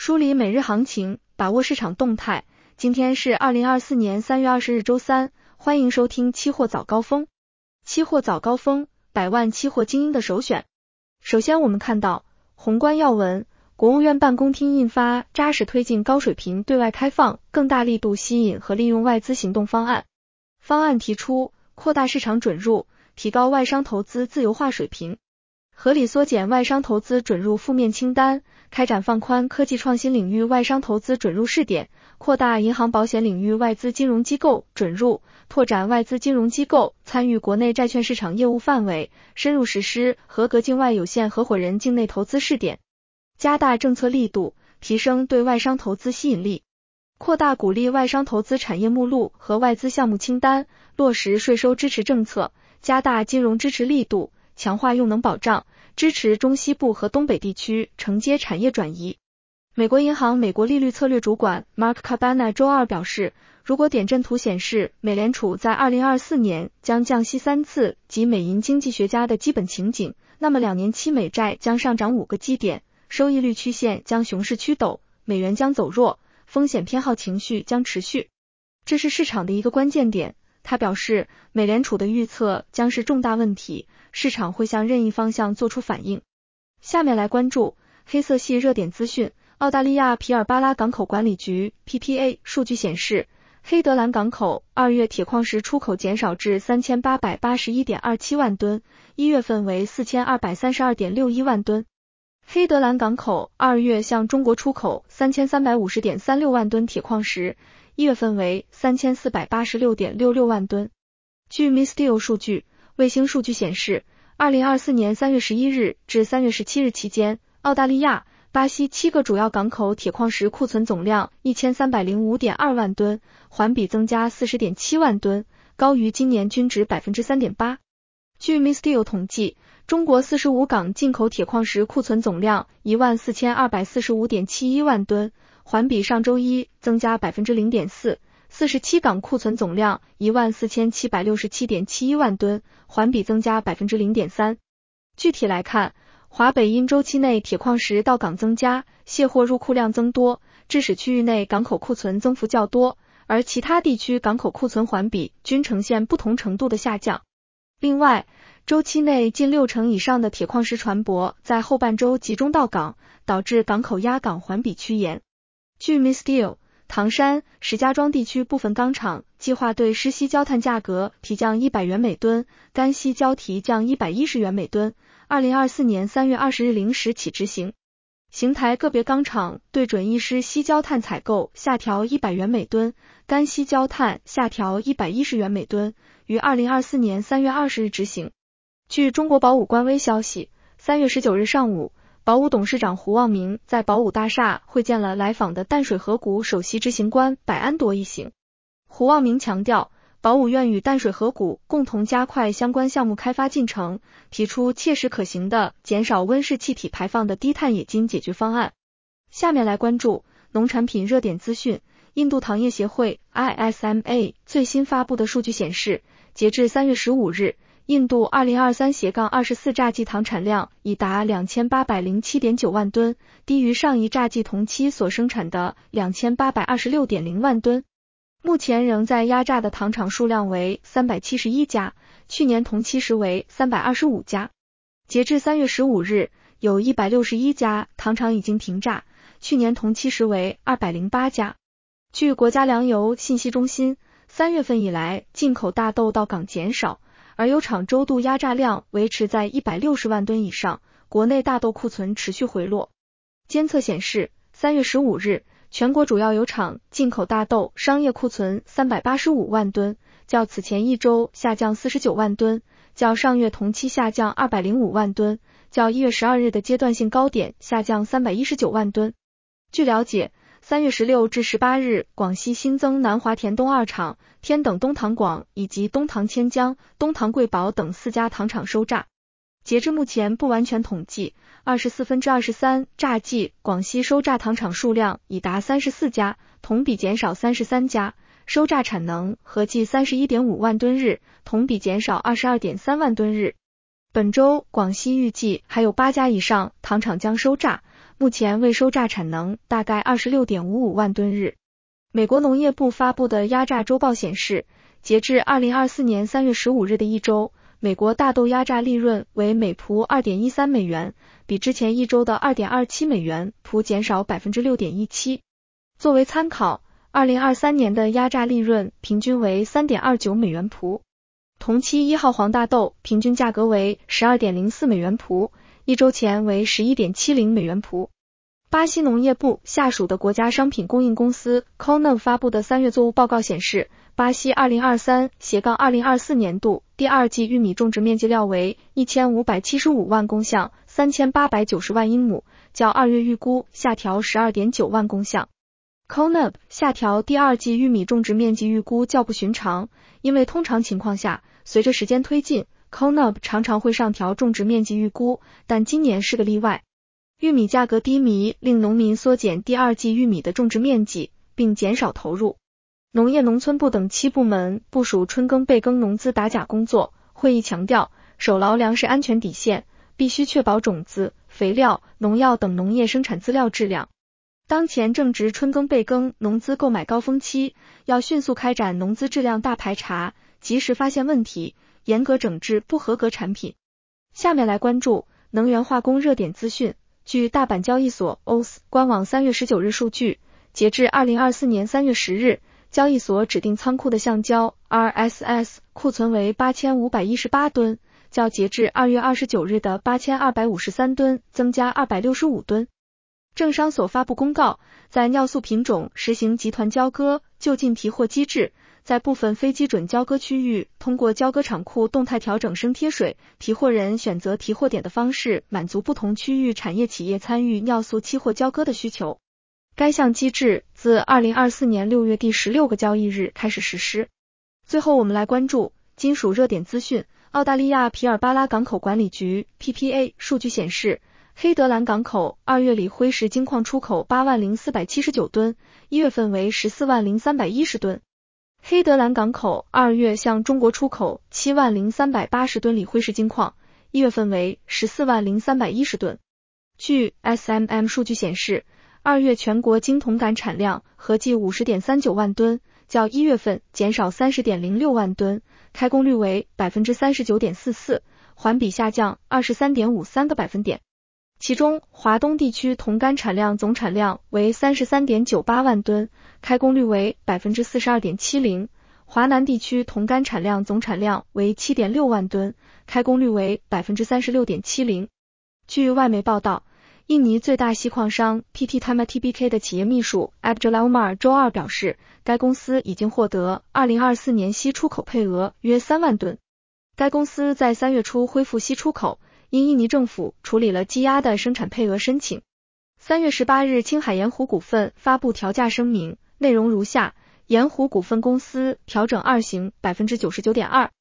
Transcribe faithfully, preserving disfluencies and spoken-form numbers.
梳理每日行情，把握市场动态。今天是二零二四年三月二十日周三，欢迎收听期货早高峰。期货早高峰，百万期货精英的首选。首先我们看到宏观要闻，国务院办公厅印发扎实推进高水平对外开放，更大力度吸引和利用外资行动方案。方案提出扩大市场准入，提高外商投资自由化水平，合理缩减外商投资准入负面清单，开展放宽科技创新领域外商投资准入试点，扩大银行保险领域外资金融机构准入，拓展外资金融机构参与国内债券市场业务范围，深入实施合格境外有限合伙人境内投资试点，加大政策力度，提升对外商投资吸引力，扩大鼓励外商投资产业目录和外资项目清单，落实税收支持政策，加大金融支持力度，强化用能保障，支持中西部和东北地区承接产业转移。美国银行美国利率策略主管 Mark Cabana 周二表示，如果点阵图显示美联储在二零二四年将降息三次及美银经济学家的基本情景，那么两年期美债将上涨五个基点，收益率曲线将熊市趋陡，美元将走弱，风险偏好情绪将持续。这是市场的一个关键点。他表示，美联储的预测将是重大问题，市场会向任意方向做出反应。下面来关注黑色系热点资讯。澳大利亚皮尔巴拉港口管理局 P P A 数据显示，黑德兰港口二月铁矿石出口减少至 三千八百八十一点二七万吨，一月份为 四千二百三十二点六一万吨。黑德兰港口二月向中国出口 三千三百五十点三六万吨铁矿石，一月份为 三千四百八十六点六六万吨。据 Misteel 数据，卫星数据显示，二零二四年三月十一日至三月十七日期间，澳大利亚、巴西七个主要港口铁矿石库存总量 一千三百零五点二万吨，环比增加 四十点七万吨，高于今年均值 百分之三点八。据 Misteel 统计，中国四十五港进口铁矿石库存总量 一万四千二百四十五点七一万吨，环比上周一增加 百分之零点四， 四十七港库存总量 一万四千七百六十七点七一万吨，环比增加 百分之零点三。具体来看，华北因周期内铁矿石到港增加，卸货入库量增多，致使区域内港口库存增幅较多，而其他地区港口库存环比均呈现不同程度的下降。另外，周期内近六成以上的铁矿石船舶在后半周集中到港，导致港口压港环比趋严。据 Misteel， 唐山、石家庄地区部分钢厂计划对湿稀焦炭价格提降一百元每吨，干稀焦提降一百一十元每吨，二零二四年三月二十日零时起执行。邢台个别钢厂对准一湿稀焦炭采购下调一百元每吨，干稀焦炭下调一百一十元每吨，于二零二四年三月二十日执行。据中国宝武官微消息，三月十九日上午，宝武董事长胡望明在宝武大厦会见了来访的淡水河谷首席执行官柏安铎一行。胡望明强调，宝武愿与淡水河谷共同加快相关项目开发进程，提出切实可行的减少温室气体排放的低碳冶金解决方案。下面来关注农产品热点资讯。印度糖业协会 I S M A 最新发布的数据显示，截至三月十五日，印度二零二三二十四榨季糖产量已达 两千八百零七点九万吨，低于上一榨季同期所生产的 两千八百二十六点零万吨。目前仍在压榨的糖厂数量为三百七十一家，去年同期时为三百二十五家。截至三月十五日，有一百六十一家糖厂已经停榨，去年同期时为二百零八家。据国家粮油信息中心，三月份以来进口大豆到港减少，而有厂周度压榨量维持在一百六十万吨以上，国内大豆库存持续回落。监测显示，三月十五日，全国主要油厂进口大豆商业库存三百八十五万吨，较此前一周下降四十九万吨，较上月同期下降二百零五万吨，较一月十二日的阶段性高点下降三百一十九万吨。据了解，三月十六至十八日，广西新增南华田东二厂、天等东糖广以及东糖千江、东糖贵宝等四家糖厂收榨。截至目前不完全统计，二十四分之二十三榨季广西收榨糖厂数量已达三十四家，同比减少三十三家，收榨产能合计 三十一点五万吨日，同比减少 二十二点三万吨日。本周广西预计还有八家以上糖厂将收榨， 目前未收榨产能大概 二十六点五五万吨日。美国农业部发布的压榨周报显示，截至二零二四年三月十五日的一周，美国大豆压榨利润为每蒲 二点一三美元，比之前一周的 二点二七美元蒲减少 百分之六点一七。作为参考，二零二三年的压榨利润平均为 三点二九美元蒲。同期一号黄大豆平均价格为 十二点零四美元蒲，一周前为 十一点七零美元蒲。巴西农业部下属的国家商品供应公司 C O N A B 发布的三月作物报告显示，巴西二零二三至二零二四年度第二季玉米种植面积料为一千五百七十五万公项，三千八百九十万英亩，较二月预估下调 十二点九万公项。C O N A B 下调第二季玉米种植面积预估较不寻常，因为通常情况下，随着时间推进 ，C O N A B 常常会上调种植面积预估，但今年是个例外。玉米价格低迷令农民缩减第二季玉米的种植面积，并减少投入。农业农村部等七部门部署春耕备耕农资打假工作，会议强调，守牢粮食安全底线，必须确保种子、肥料、农药等农业生产资料质量。当前正值春耕备耕农资购买高峰期，要迅速开展农资质量大排查，及时发现问题，严格整治不合格产品。下面来关注能源化工热点资讯。据大阪交易所 O S 官网三月十九日数据，截至二零二四年三月十日，交易所指定仓库的橡胶 R S S 库存为八千五百一十八吨，较截至二月二十九日的八千二百五十三吨增加二百六十五吨。政商所发布公告，在尿素品种实行集团交割就近提货机制，在部分非基准交割区域，通过交割场库动态调整升贴水，提货人选择提货点的方式，满足不同区域产业企业参与尿素期货交割的需求。该项机制自二零二四年六月第十六个交易日开始实施。最后我们来关注金属热点资讯。澳大利亚皮尔巴拉港口管理局 P P A 数据显示，黑德兰港口二月里灰石金矿出口八万零四百七十九吨，一月份为十四万零三百一十吨。黑德兰港口二月向中国出口七万零三百八十吨锂灰石金矿，一月份为十四万零三百一十吨。据 S M M 数据显示，二月全国精铜杆产量合计 五十点三九万吨，较一月份减少 三十点零六万吨，开工率为 百分之三十九点四四， 环比下降 二十三点五三个百分点。其中，华东地区铜杆产量总产量为 三十三点九八万吨，开工率为 百分之四十二点七零， 华南地区铜杆产量总产量为 七点六万吨，开工率为 百分之三十六点七零。据外媒报道，印尼最大锡矿商 P T Timah T B K 的企业秘书 Abdullah Umar 周二表示，该公司已经获得二零二四年锡出口配额约三万吨。该公司在三月初恢复锡出口，因印尼政府处理了积压的生产配额申请。三月十八日，青海盐湖股份发布调价声明，内容如下：盐湖股份公司调整二型 百分之九十九点二，